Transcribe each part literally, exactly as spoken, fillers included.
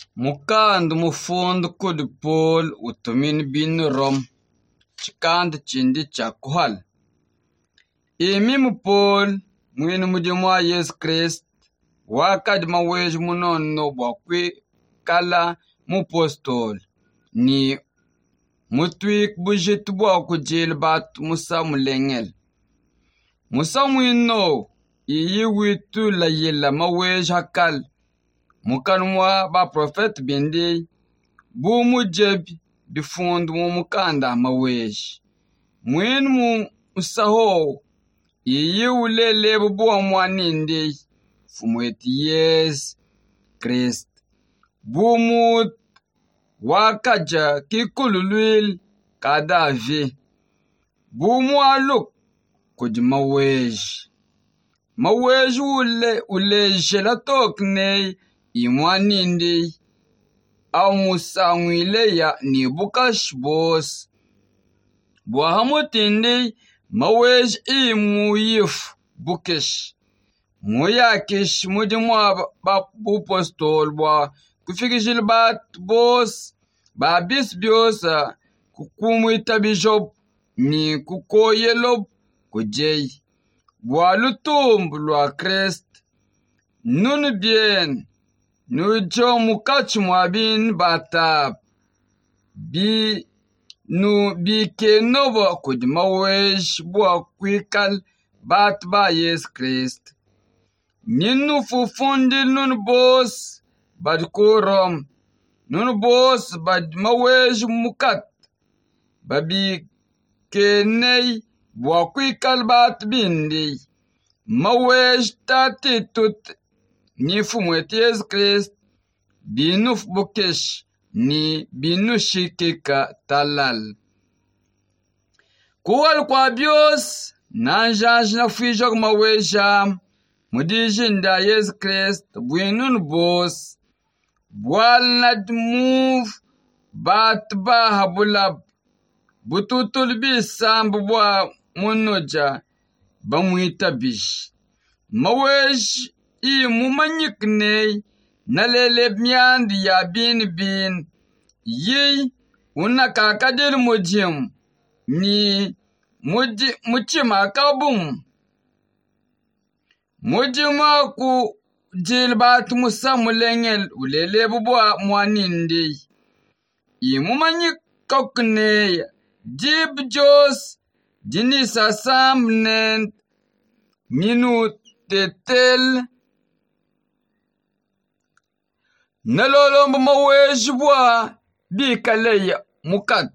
Mukand mufundo kudu pol utumin bin rom. Chikand chindi chakuhal. Imi mupol mwinu mudimwa Yesu Christ. Wakad mawej munono bakwi kala mupostol. Ni mutwik bujit bwaku jilbat musa mulengel. Musa mwino iyi witu la yila mawej hakal. Mukanwa ba prophet bindi. Bu mujeb bifund mu mukanda mawej. Mwin mu usaho. Iyi ulele bubuwa mwanindi. Fumweti Yesu Christ. Bu mut wakaja kikululwil kadavi. Bu mwaluk kuj mawej. Mawej ule ule jelatok ne imwanindi. Au musa mwile ya ni bukash bos. Buahamutindi mawej imu yif bukish. Muyakish mudimwa ba bupostol bwa kufikishil bat bos ba bis biosa kukumu itabijob ni kukoyelob kujay. Bwa lutumb lwa Christ. Nun bien. Nujo mukach mwabin batab. Bi nu bi kenoba kuj mawej bwa kwikal bat ba Yesu Christ. Ninu fufundil nun bos bad kurom. Nun bos bad mawej mukat. Babi kenei bwa kwikal bat bindi. Mawej tatitut ni fumweti Yesu Christ. Binuf bukesh ni binu shikika talal. Kuwal kwa bios nanjaj na fijog maweja. Mudijinda Yesu Christ bwinun bos. Bwal nad move bat ba habulab. Bututul bisam bwa munoja bamwita bish. Mawej i mumanyik ne naleleb myandi ya bin bin. Yi unakakadir mujim ni muji muchima kabum. Mujima ku jilbat musa mulengel ulele bubwa mwanindi. I mumanyik kokne jib jos jinisa samnen minut tetel. Nalolombo mawej bwa bikaleya mukat.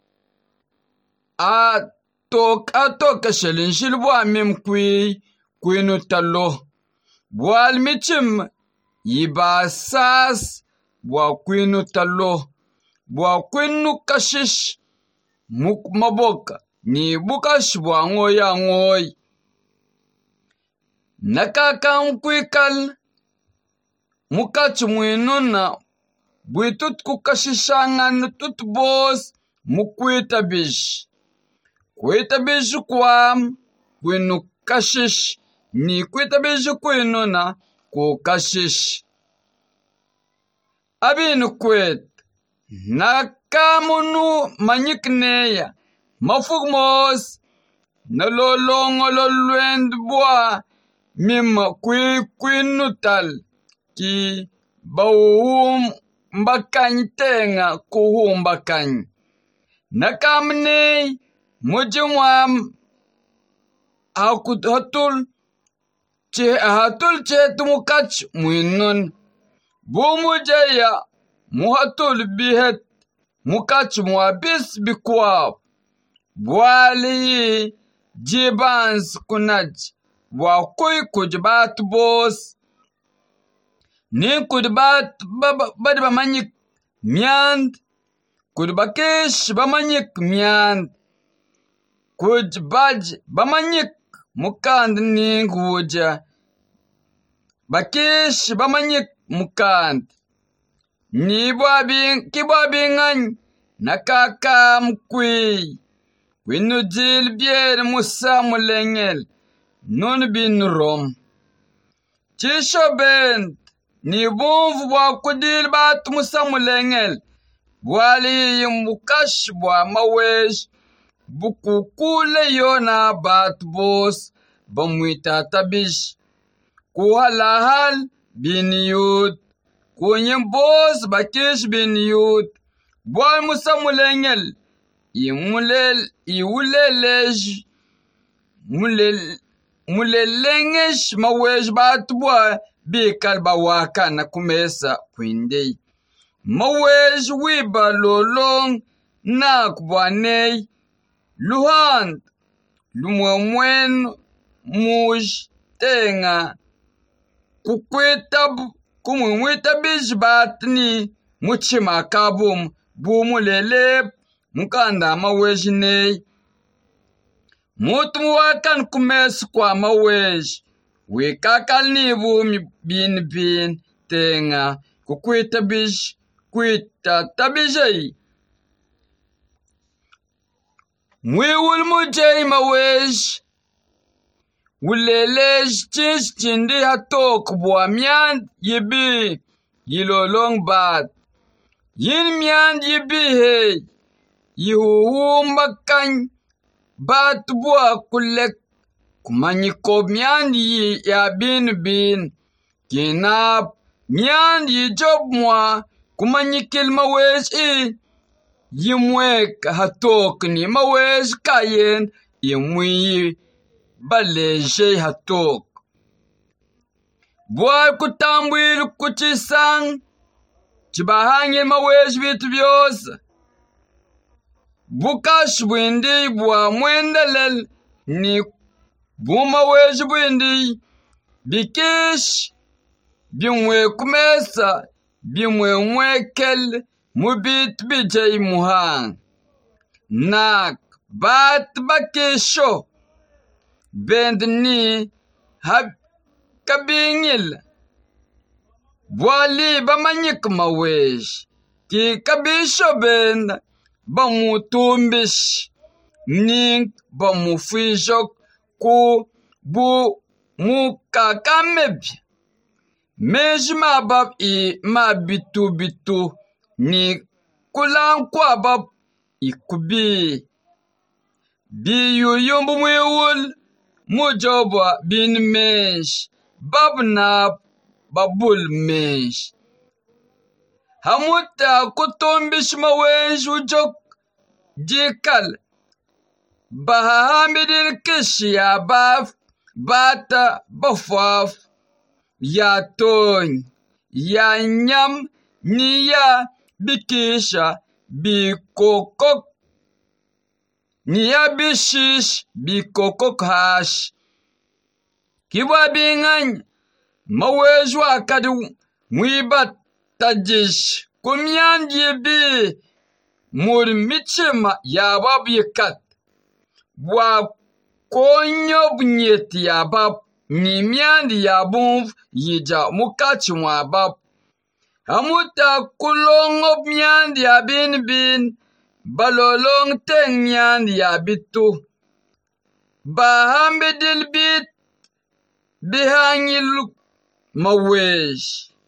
A tok a tok shelin shilbwa mim kwi kwinu talo. Bwal michim yiba sas bwa kwinu talo. Bwa kwinu kashish muk maboka ni bukash bwa ngoya ngoy. Nakakam kwikal mukach mwinuna bwitut kukashishangan tut bos mukwita bish. Kwita bish kwam kwinu kashish ni kwita bish kwinuna kukashish. Abinu kwit nakamunu manyikneya mafugmos nalolongo lolwend bwa mim kwi kwinutal. Ki bawum mbakany tenga kuhum bakany. Nakamne mujimwam hatul che hatul che tumukach mwinun. Bumujaya muhatul bihet mukach mwabis bikwab. Bwali jibans kunaj wakui kujbat bos. Ni kudbat bad bamanyik myand. Kudbakish bamanyik myand. Kujbaj bamanyik mukand ni nguja. Bakish bamanyik mukand. Ni babi kibabi ngany nakakam kwi. Winu jil bier musa mulengel. Nun bin rom. Chisho bent. ni bonvu bwa kudil bat musamulengel bwali yimbukash bwa mawej bukukule yona bat bos bamwita tabish kuhalahal bin yud kunyin bos bakish bin yud bwa musamulengel imulel iwulelej mulel mulelengesh mawej bat bwa bi kalba waka na kumesa kwindei mawej wiba lolong na kubwanei luhan lumwemwen muj tenga kukwetab kumwita bijbatni muchima kabum bumulele mukanda mawej nei mutu wakan kumes kwa mawej we kakal ni bumi bin bin tenga kukwita bish kwita tabijay mwiwul mujay mawej wulelej chish chindi hatok bwa miand yibi yilolong bat yin miand yibi hey yihuhu makany bat bwa kulek kumanyikob miand yi ya bin bin kinap miand yi job mwa kumanyikil mawej i yimwek hatok ni mawej kayen yimwi baleje hatok bwa kutambwil kuchisang chibahanye mawej bitu byose bukash bwindi bwa mwendelel ni buma wej bwindi bikish bimwe kumesa bimwe mwekel mubit bijay muhang nak bat bakisho bendni hab kabingil bwali bamanyik mawej ki kabisho bend bamutumbish ning bamufijok ku bu mukakamebya meji mabab i mabitu bitu ni kulan kwa bab ikubi biyu yumbu mwiwul mujobwa bin mesh bab na babul mesh hamuta kutumbish mawej ujok jikal bahamidil kish ya baf bata bafaf ya ton ya nyam ni ya bikisha bikokok ni ya bishish bikokok hash kibwa bingany mawej wakadu mwibat tajish kumyan jibi mur michima ya bab yikat bwa konyo bunyet ya bab ni miandi ya bumf yija mukachi mwa bab hamuta kulongo miandi ya bin bin balolong teng miandi ya bitu bahambidil bit bihangil mawej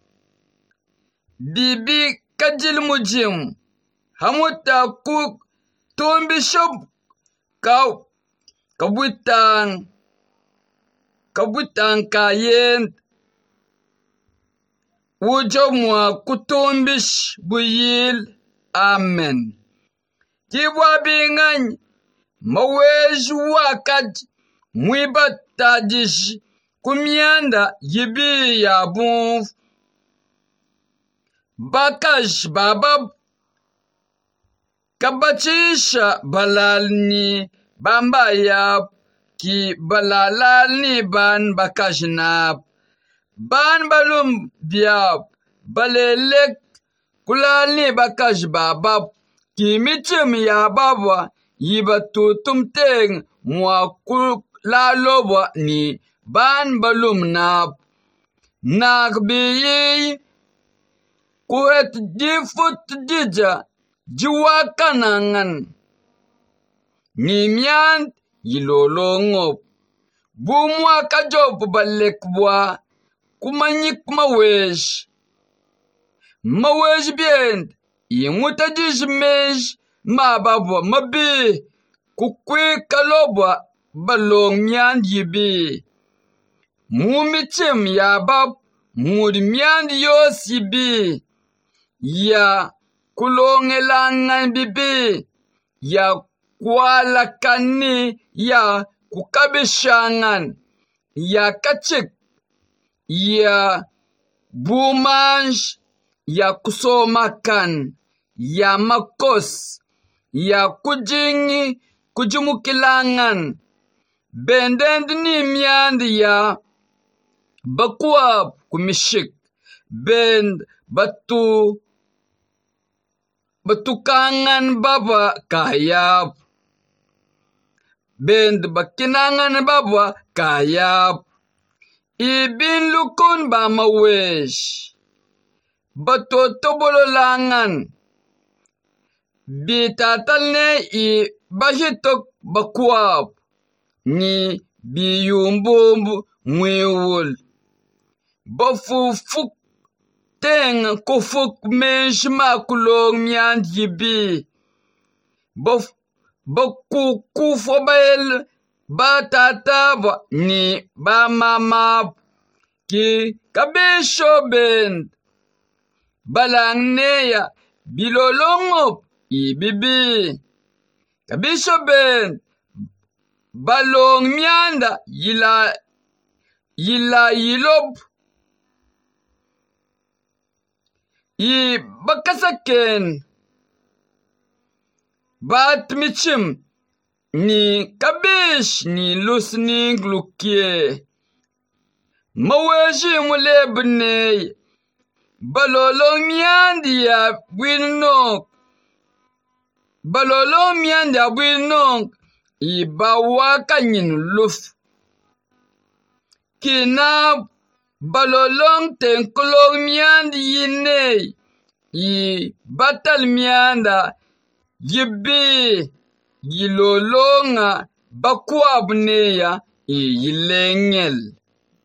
bibi kajil mujim hamuta ku tumbishop kau kabutang kabutang kayen wujomwa kutumbish buyil amen kibwa bingany mawej wakad mwibat tajish kumyanda yibi ya bumf bakash babab kabachisha balalni bamba yap ki balalni ban bakashnap ban balum biap balelek kulalni bakash babab ki michim ya babwa yibatutum teng mwa kulalobwa ni ban balum nap nak biyi kuhet difut dija jiwa kanangan ni mian yilolongop bumwa kajob balek bwa kuma nyik mawej. Mawej bien, yi nguta dish mej, ma babwa mabi, kukwe kalobwa balong miand yibi. Mumichim ya bab, mud miand yos yibi. Ya kulong elangan bibi. Ya kuala kani ya kukabishangan. Ya kachik. Ya bumanj. Ya kusomakan. Ya makos. Ya kujingi kujumukilangan. Bendend ni miand ya bakwab kumishik. Bend batu batukangan baba kayap. Bend bakinangan baba kayap. Ibin lukun ba mawesh. Batotobololangan. Bitatal ne i bahitok bakwab. Ni biyumbumbu mwiwul. Bafufuk teng kufuk mensh makulong miand yibi. Baf bakukufo bael batataba ni bamamap. Ki kabisho bend. Balang neya bilolongop ibibi. Kabisho bend. Balong mianda yila yila yilob. I bakasaken. Bat michim. Ni kabish ni lusning lukye. Maweshi mulebney. Balolong miandi ya winok. Balolong miandi ya winok. Ibawa kanyin luf. Kinab balolong tenkolong miandi yiney. I batal mianda. Yibi. Yilolonga bakwabneya i yilengel.